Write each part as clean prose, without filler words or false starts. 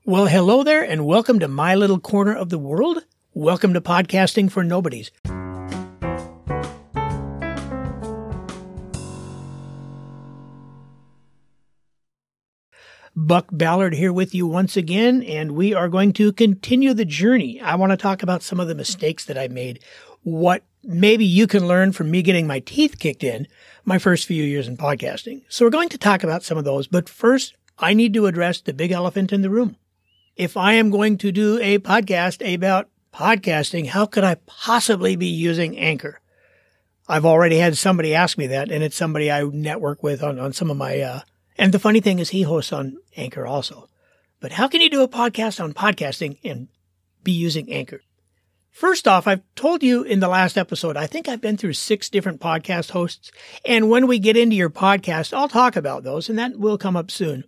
Well, hello there, and welcome to my little corner of the world. Welcome to Podcasting for Nobodies. Buck Ballard here with you once again, and we are going to continue the journey. I want to talk about some of the mistakes that I made, what maybe you can learn from me getting my teeth kicked in my first few years in podcasting. So we're going to talk about some of those, but first, I need to address the big elephant in the room. If I am going to do a podcast about podcasting, how could I possibly be using Anchor? I've already had somebody ask me that, and it's somebody I network with on some of my, and the funny thing is he hosts on Anchor also. But how can you do a podcast on podcasting and be using Anchor? First off, I've told you in the last episode, I think I've been through 6 different podcast hosts. And when we get into your podcast, I'll talk about those, and that will come up soon.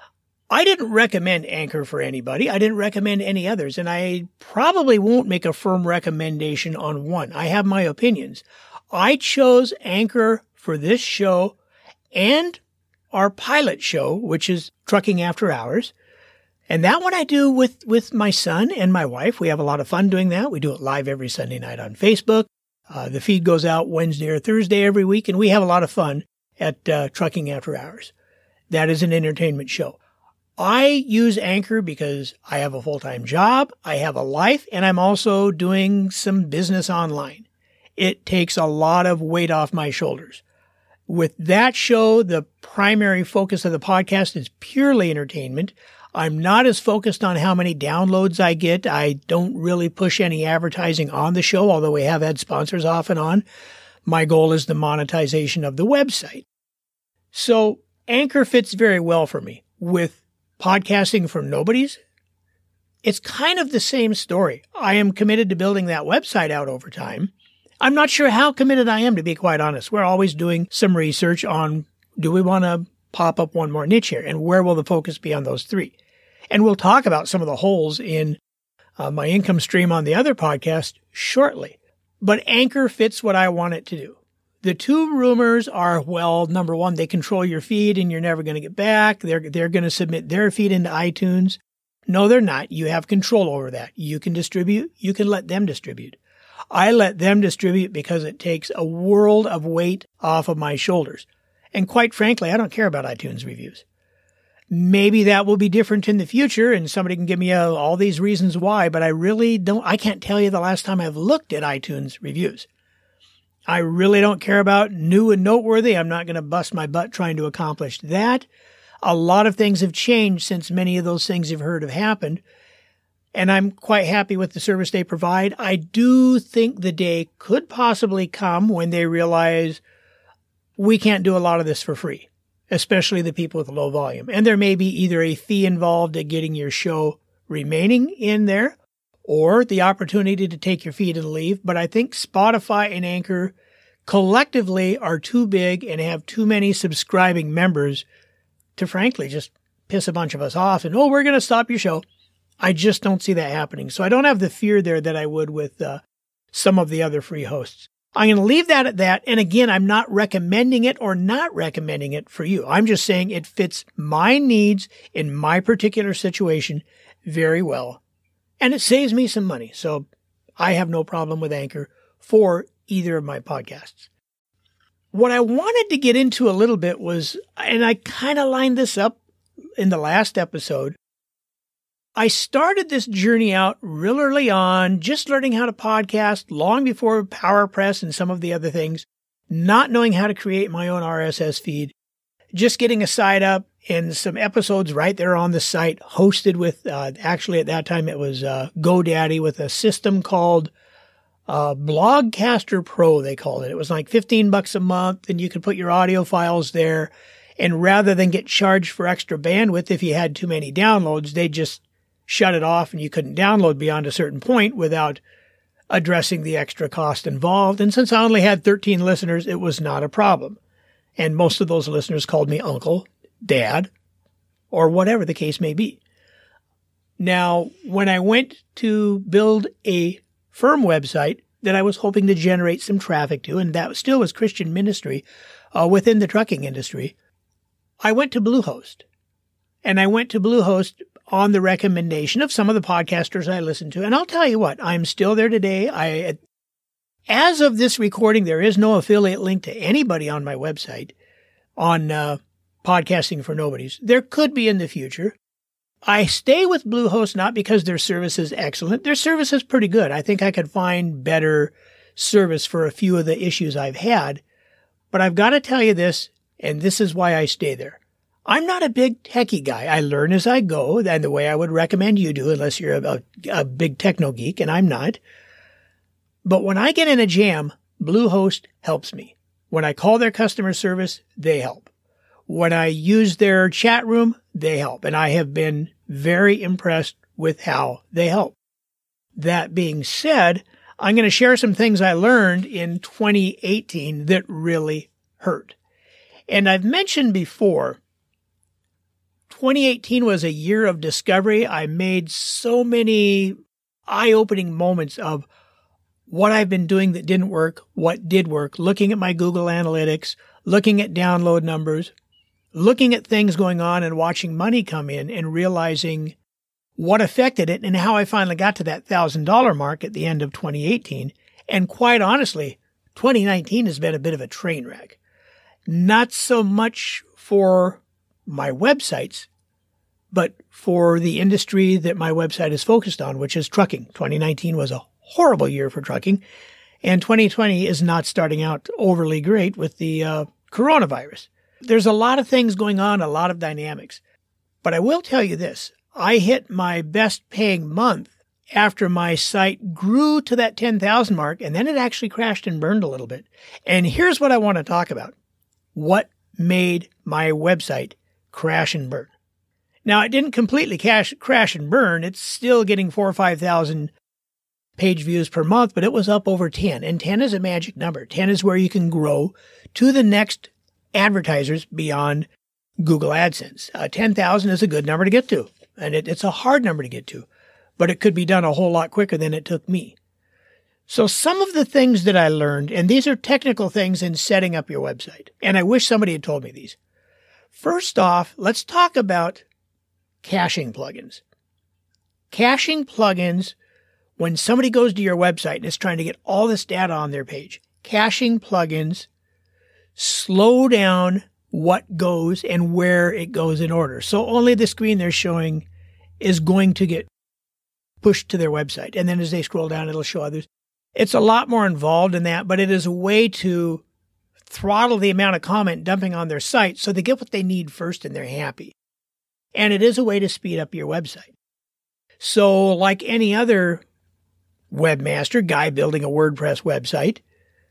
I didn't recommend Anchor for anybody. I didn't recommend any others, and I probably won't make a firm recommendation on one. I have my opinions. I chose Anchor for this show and our pilot show, which is Trucking After Hours. And that one I do with my son and my wife. We have a lot of fun doing that. We do it live every Sunday night on Facebook. The feed goes out Wednesday or Thursday every week, and we have a lot of fun at Trucking After Hours. That is an entertainment show. I use Anchor because I have a full-time job, I have a life, and I'm also doing some business online. It takes a lot of weight off my shoulders. With that show, the primary focus of the podcast is purely entertainment. I'm not as focused on how many downloads I get. I don't really push any advertising on the show, although we have had sponsors off and on. My goal is the monetization of the website. So Anchor fits very well for me. With Podcasting for Nobodies, it's kind of the same story. I am committed to building that website out over time. I'm not sure how committed I am, to be quite honest. We're always doing some research on, do we want to pop up one more niche here? And where will the focus be on those 3? And we'll talk about some of the holes in my income stream on the other podcast shortly. But Anchor fits what I want it to do. The 2 rumors are, well, number 1, they control your feed and you're never going to get back. They're going to submit their feed into iTunes. No, they're not. You have control over that. You can distribute. You can let them distribute. I let them distribute because it takes a world of weight off of my shoulders. And quite frankly, I don't care about iTunes reviews. Maybe that will be different in the future and somebody can give me all these reasons why, but I can't tell you the last time I've looked at iTunes reviews. I really don't care about new and noteworthy. I'm not going to bust my butt trying to accomplish that. A lot of things have changed since many of those things you've heard have happened. And I'm quite happy with the service they provide. I do think the day could possibly come when they realize we can't do a lot of this for free, especially the people with low volume. And there may be either a fee involved at getting your show remaining in there, or the opportunity to take your feed and leave. But I think Spotify and Anchor collectively are too big and have too many subscribing members to frankly just piss a bunch of us off and, we're going to stop your show. I just don't see that happening. So I don't have the fear there that I would with some of the other free hosts. I'm going to leave that at that. And again, I'm not recommending it or not recommending it for you. I'm just saying it fits my needs in my particular situation very well. And it saves me some money. So I have no problem with Anchor for either of my podcasts. What I wanted to get into a little bit was, and I kind of lined this up in the last episode, I started this journey out real early on, just learning how to podcast long before PowerPress and some of the other things, not knowing how to create my own RSS feed, just getting a site up and some episodes right there on the site hosted with, actually at that time it was GoDaddy with a system called Blogcaster Pro, they called it. It was like $15 a month and you could put your audio files there. And rather than get charged for extra bandwidth if you had too many downloads, they just shut it off and you couldn't download beyond a certain point without addressing the extra cost involved. And since I only had 13 listeners, it was not a problem. And most of those listeners called me uncle, dad, or whatever the case may be. Now, when I went to build a firm website that I was hoping to generate some traffic to, and that still was Christian ministry within the trucking industry, I went to Bluehost. And I went to Bluehost on the recommendation of some of the podcasters I listen to. And I'll tell you what, I'm still there today. As of this recording, there is no affiliate link to anybody on my website on Podcasting for Nobodies. There could be in the future. I stay with Bluehost not because their service is excellent. Their service is pretty good. I think I could find better service for a few of the issues I've had. But I've got to tell you this, and this is why I stay there. I'm not a big techie guy. I learn as I go, and the way I would recommend you do, unless you're a big techno geek, and I'm not. But when I get in a jam, Bluehost helps me. When I call their customer service, they help. When I use their chat room, they help. And I have been very impressed with how they help. That being said, I'm going to share some things I learned in 2018 that really hurt. And I've mentioned before, 2018 was a year of discovery. I made so many eye-opening moments of what I've been doing that didn't work, what did work, looking at my Google Analytics, looking at download numbers, looking at things going on and watching money come in and realizing what affected it and how I finally got to that $1,000 mark at the end of 2018. And quite honestly, 2019 has been a bit of a train wreck. Not so much for my websites, but for the industry that my website is focused on, which is trucking. 2019 was a horrible year for trucking, and 2020 is not starting out overly great with the coronavirus. There's a lot of things going on, a lot of dynamics. But I will tell you this. I hit my best paying month after my site grew to that 10,000 mark, and then it actually crashed and burned a little bit. And here's what I want to talk about. What made my website crash and burn? Now, it didn't completely crash and burn. It's still getting 4,000 or 5,000 page views per month, but it was up over 10. And 10 is a magic number. 10 is where you can grow to the next advertisers beyond Google AdSense. 10,000 is a good number to get to, and it's a hard number to get to, but it could be done a whole lot quicker than it took me. So some of the things that I learned, and these are technical things in setting up your website, and I wish somebody had told me these. First off, let's talk about caching plugins. Caching plugins, when somebody goes to your website and is trying to get all this data on their page, caching plugins slow down what goes and where it goes in order. So only the screen they're showing is going to get pushed to their website. And then as they scroll down, it'll show others. It's a lot more involved in that, but it is a way to throttle the amount of comment dumping on their site so they get what they need first and they're happy. And it is a way to speed up your website. So like any other webmaster, guy building a WordPress website,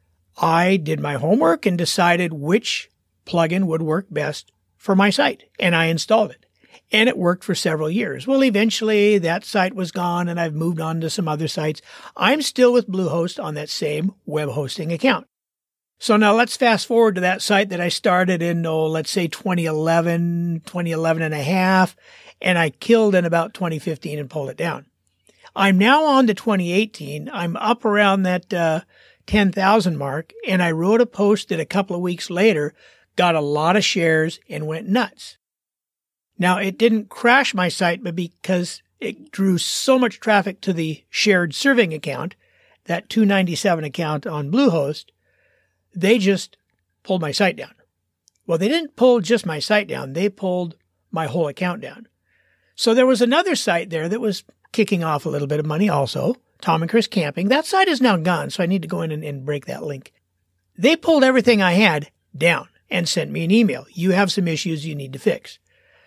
I did my homework and decided which plugin would work best for my site, and I installed it. And it worked for several years. Well, eventually that site was gone and I've moved on to some other sites. I'm still with Bluehost on that same web hosting account. So now let's fast forward to that site that I started in, let's say 2011 and a half, and I killed in about 2015 and pulled it down. I'm now on to 2018. I'm up around that 10,000 mark, and I wrote a post that a couple of weeks later got a lot of shares and went nuts. Now, it didn't crash my site, but because it drew so much traffic to the shared serving account, that 297 account on Bluehost, they just pulled my site down. Well, they didn't pull just my site down. They pulled my whole account down. So there was another site there that was kicking off a little bit of money also, Tom and Chris Camping. That site is now gone, so I need to go in and break that link. They pulled everything I had down and sent me an email. You have some issues you need to fix.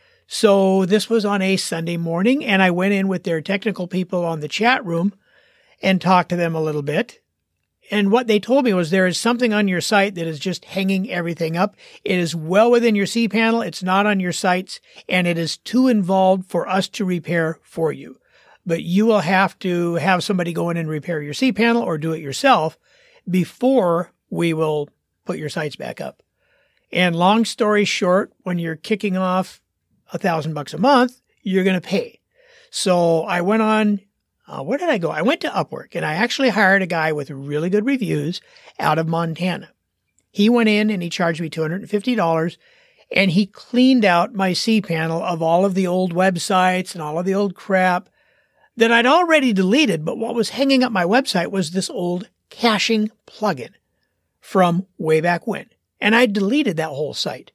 So this was on a Sunday morning, and I went in with their technical people on the chat room and talked to them a little bit. And what they told me was there is something on your site that is just hanging everything up. It is well within your cPanel. It's not on your sites, and it is too involved for us to repair for you. But you will have to have somebody go in and repair your cPanel or do it yourself before we will put your sites back up. And long story short, when you're kicking off $1,000 a month, you're going to pay. So I went on, where did I go? I went to Upwork, and I actually hired a guy with really good reviews out of Montana. He went in and he charged me $250, and he cleaned out my cPanel of all of the old websites and all of the old crap that I'd already deleted, but what was hanging up my website was this old caching plugin from way back when, and I deleted that whole site.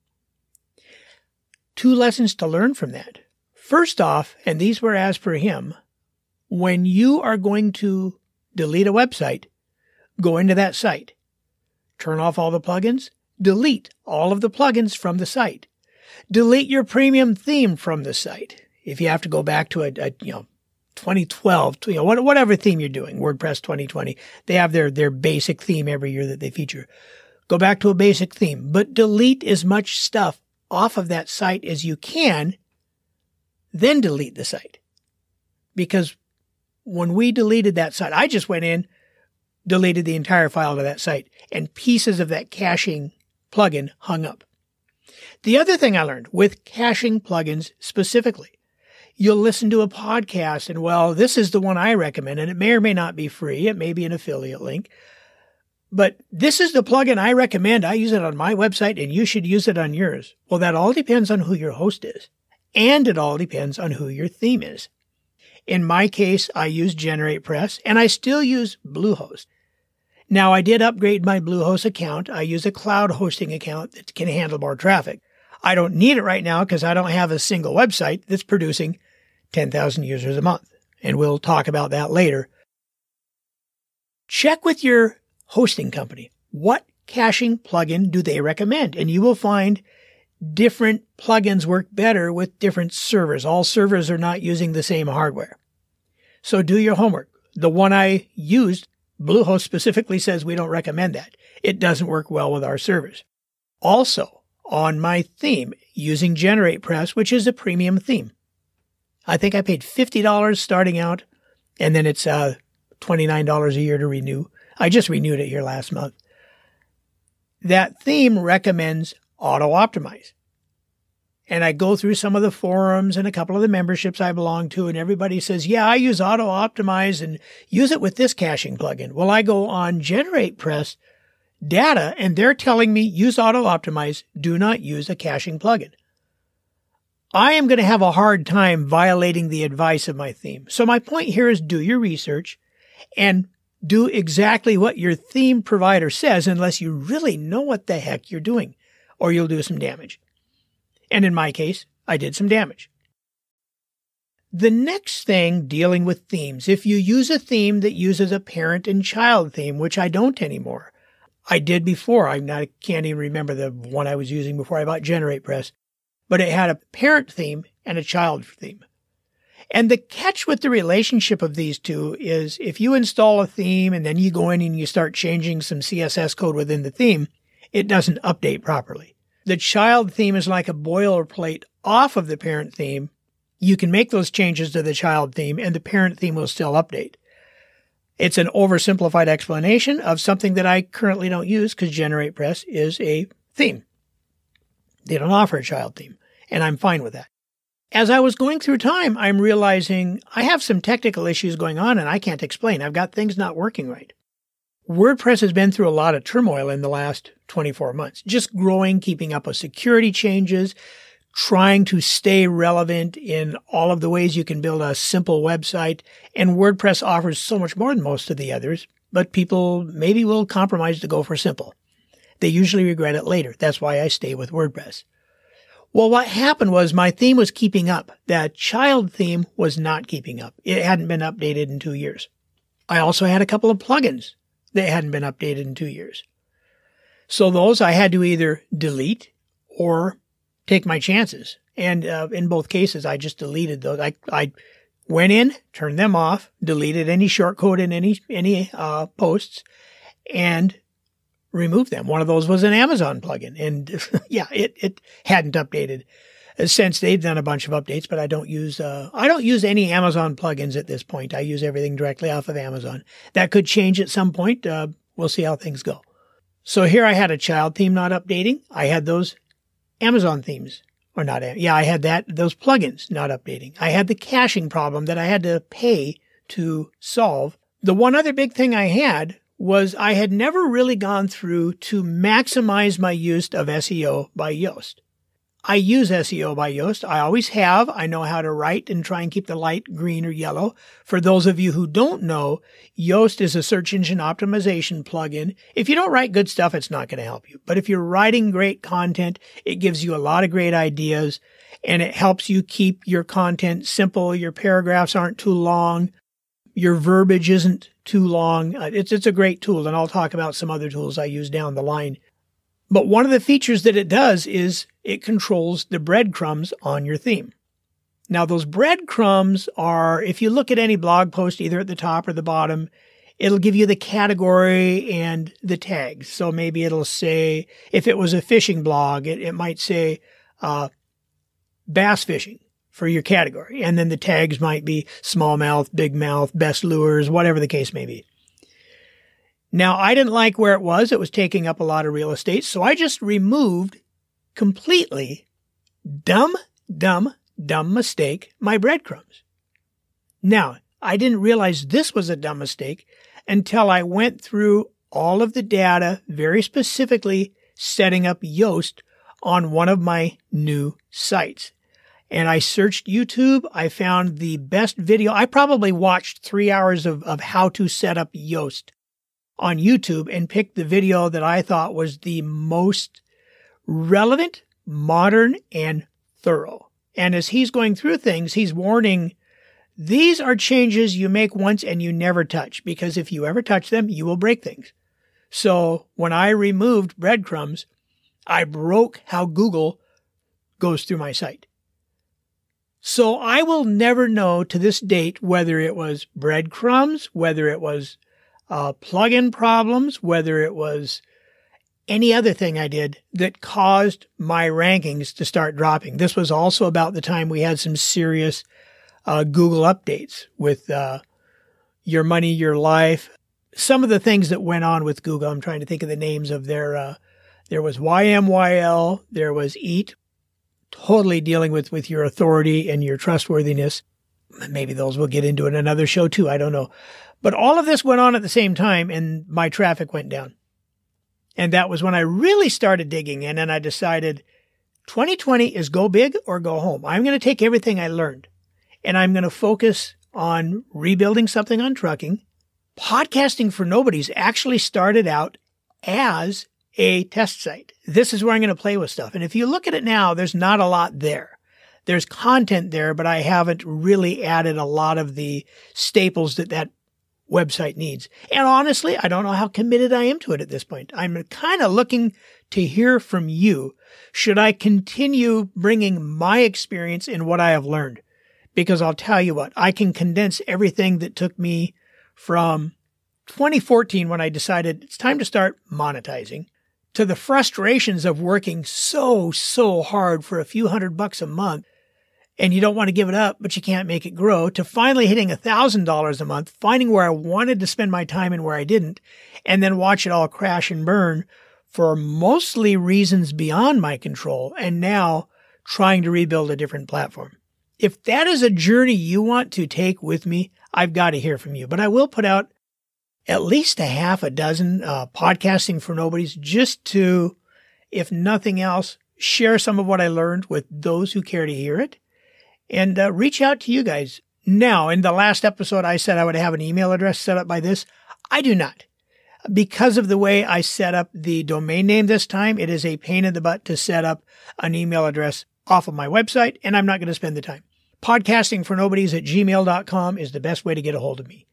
2 lessons to learn from that. First off, and these were as per him, when you are going to delete a website, go into that site, turn off all the plugins, delete all of the plugins from the site, delete your premium theme from the site. If you have to go back to a 2012, whatever theme you're doing, WordPress 2020, they have their basic theme every year that they feature. Go back to a basic theme, but delete as much stuff off of that site as you can, then delete the site. Because when we deleted that site, I just went in, deleted the entire file to that site, and pieces of that caching plugin hung up. The other thing I learned with caching plugins specifically, you'll listen to a podcast and, well, this is the one I recommend, and it may or may not be free. It may be an affiliate link. But this is the plugin I recommend. I use it on my website, and you should use it on yours. Well, that all depends on who your host is. And it all depends on who your theme is. In my case, I use GeneratePress, and I still use Bluehost. Now, I did upgrade my Bluehost account. I use a cloud hosting account that can handle more traffic. I don't need it right now because I don't have a single website that's producing 10,000 users a month. And we'll talk about that later. Check with your hosting company. What caching plugin do they recommend? And you will find different plugins work better with different servers. All servers are not using the same hardware. So do your homework. The one I used, Bluehost specifically says we don't recommend that. It doesn't work well with our servers. Also, on my theme, using GeneratePress, which is a premium theme. I think I paid $50 starting out, and then it's $29 a year to renew. I just renewed it here last month. That theme recommends auto-optimize. And I go through some of the forums and a couple of the memberships I belong to, and everybody says, yeah, I use auto-optimize and use it with this caching plugin. Well, I go on GeneratePress data, and they're telling me use auto-optimize, do not use a caching plugin. I am going to have a hard time violating the advice of my theme. So my point here is do your research and do exactly what your theme provider says unless you really know what the heck you're doing, or you'll do some damage. And in my case, I did some damage. The next thing dealing with themes, if you use a theme that uses a parent and child theme, which I don't anymore. I did before. I can't even remember the one I was using before I bought GeneratePress, but it had a parent theme and a child theme. And the catch with the relationship of these two is if you install a theme and then you go in and you start changing some CSS code within the theme, it doesn't update properly. The child theme is like a boilerplate off of the parent theme. You can make those changes to the child theme and the parent theme will still update. It's an oversimplified explanation of something that I currently don't use because GeneratePress is a theme. They don't offer a child theme, and I'm fine with that. As I was going through time, I'm realizing I have some technical issues going on and I can't explain. I've got things not working right. WordPress has been through a lot of turmoil in the last 24 months, just growing, keeping up with security changes, trying to stay relevant in all of the ways you can build a simple website. And WordPress offers so much more than most of the others, but people maybe will compromise to go for simple. They usually regret it later. That's why I stay with WordPress. Well, what happened was my theme was keeping up. That child theme was not keeping up. It hadn't been updated in 2 years. I also had a couple of plugins that hadn't been updated in 2 years. So those I had to either delete or take my chances. And in both cases, I just deleted those. I went in, turned them off, deleted any shortcode in any posts, and remove them. One of those was an Amazon plugin. And yeah, it hadn't updated since they've done a bunch of updates, but I don't use any Amazon plugins at this point. I use everything directly off of Amazon. That could change at some point. We'll see how things go. So here I had a child theme not updating. I had those Amazon themes or not. Yeah, I had those plugins not updating. I had the caching problem that I had to pay to solve. The one other big thing I had was I had never really gone through to maximize my use of SEO by Yoast. I use SEO by Yoast. I always have. I know how to write and try and keep the light green or yellow. For those of you who don't know, Yoast is a search engine optimization plugin. If you don't write good stuff, it's not going to help you. But if you're writing great content, it gives you a lot of great ideas and it helps you keep your content simple. Your paragraphs aren't too long. Your verbiage isn't too long. It's a great tool, and I'll talk about some other tools I use down the line. But one of the features that it does is it controls the breadcrumbs on your theme. Now, those breadcrumbs are, if you look at any blog post, either at the top or the bottom, it'll give you the category and the tags. So maybe it'll say, if it was a fishing blog, it might say bass fishing for your category. And then the tags might be smallmouth, big mouth, best lures, whatever the case may be. Now, I didn't like where it was. It was taking up a lot of real estate. So I just removed completely, dumb mistake, my breadcrumbs. Now, I didn't realize this was a dumb mistake until I went through all of the data, very specifically setting up Yoast on one of my new sites. And I searched YouTube. I found the best video. I probably watched 3 hours of how to set up Yoast on YouTube and picked the video that I thought was the most relevant, modern, and thorough. And as he's going through things, he's warning, these are changes you make once and you never touch, because if you ever touch them, you will break things. So when I removed breadcrumbs, I broke how Google goes through my site. So I will never know to this date whether it was breadcrumbs, whether it was plugin problems, whether it was any other thing I did that caused my rankings to start dropping. This was also about the time we had some serious Google updates with Your Money, Your Life. Some of the things that went on with Google, I'm trying to think of the names of their, there was YMYL, there was EAT, totally dealing with your authority and your trustworthiness. Maybe those we'll get into in another show too. I don't know. But all of this went on at the same time and my traffic went down. And that was when I really started digging in and I decided 2020 is go big or go home. I'm going to take everything I learned and I'm going to focus on rebuilding something on trucking. Podcasting for Nobodies actually started out as a test site. This is where I'm going to play with stuff. And if you look at it now, there's not a lot there. There's content there, but I haven't really added a lot of the staples that website needs. And honestly, I don't know how committed I am to it at this point. I'm kind of looking to hear from you. Should I continue bringing my experience in what I have learned? Because I'll tell you what, I can condense everything that took me from 2014 when I decided it's time to start monetizing to the frustrations of working so hard for a few $100 a month and you don't want to give it up, but you can't make it grow, to finally hitting $1,000 a month, finding where I wanted to spend my time and where I didn't, and then watch it all crash and burn for mostly reasons beyond my control, and now trying to rebuild a different platform. If that is a journey you want to take with me, I've got to hear from you. But I will put out at least a half a dozen podcasting for nobodies just to, if nothing else, share some of what I learned with those who care to hear it and reach out to you guys. Now, in the last episode, I said I would have an email address set up by this. I do not. Because of the way I set up the domain name this time, it is a pain in the butt to set up an email address off of my website, and I'm not going to spend the time. Podcastingfornobodies@gmail.com is the best way to get a hold of me.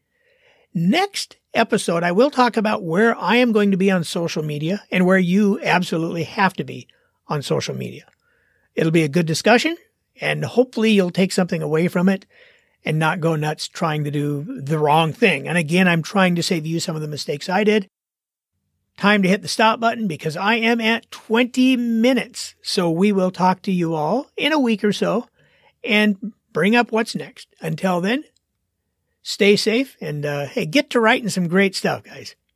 Next episode, I will talk about where I am going to be on social media and where you absolutely have to be on social media. It'll be a good discussion, and hopefully you'll take something away from it and not go nuts trying to do the wrong thing. And again, I'm trying to save you some of the mistakes I did. Time to hit the stop button because I am at 20 minutes. So we will talk to you all in a week or so and bring up what's next. Until then, stay safe and hey, get to writing some great stuff, guys.